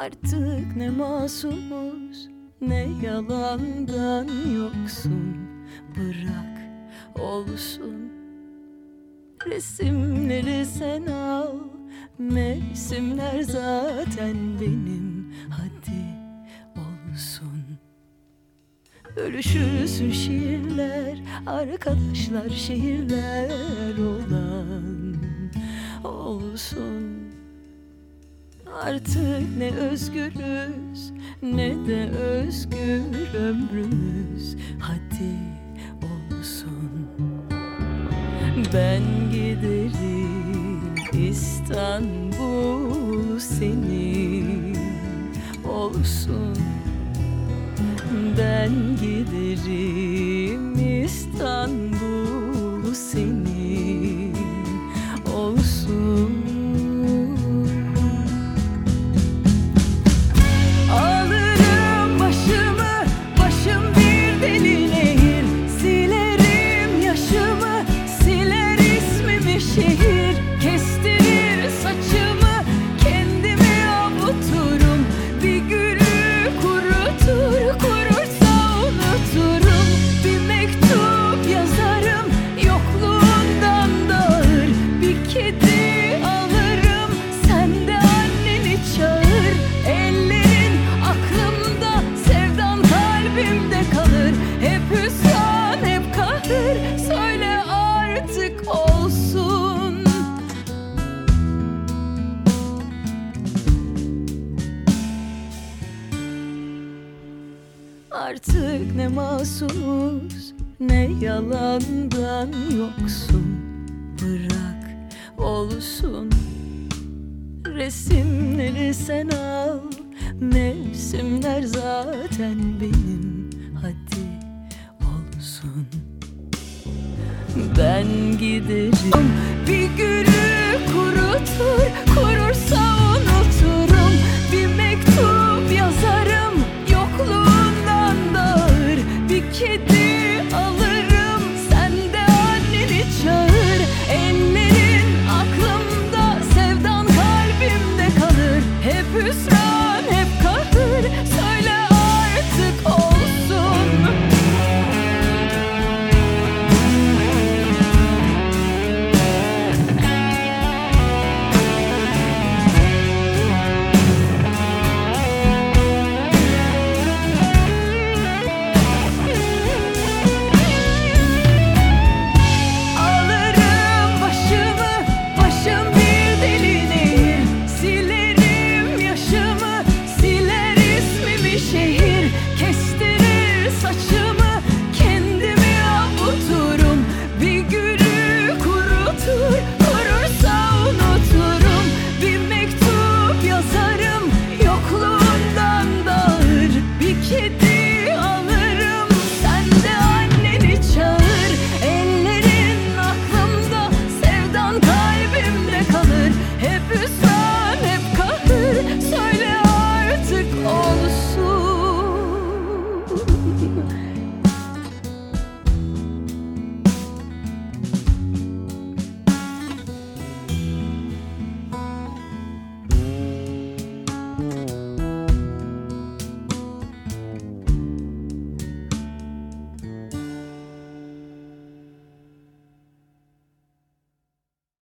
Artık ne masumuz, ne yalandan yoksun. Bırak olsun. Resimleri sen al, mevsimler zaten benim. Hadi olsun. Bölüşülsün şiirler, arkadaşlar şehirler olan olsun. Artık ne özgürüz, ne de özgür ömrümüz. Hadi olsun. Ben giderim, İstanbul senin olsun. Ben giderim, İstanbul senin olsun. Alırım başımı, başım bir deli nehir. Silerim yaşımı, siler ismimi şehir. Kestirir saçımı, kendimi avuturum. Bir gülü kurutur, kurursa unuturum. Bir mektup yazarım, yokluğundan dağır. Bir kedi alırım, sen de anneni çağır. Ellerin aklımda, sevdan kalbimde kalır. Hep hüsran, hep kahır, söyle artık olsun. Artık ne masumuz, ne yalandan yoksun. Bırak olsun. Resimleri sen al, mevsimler zaten benim. Hadi olsun. Ben giderim, bir gün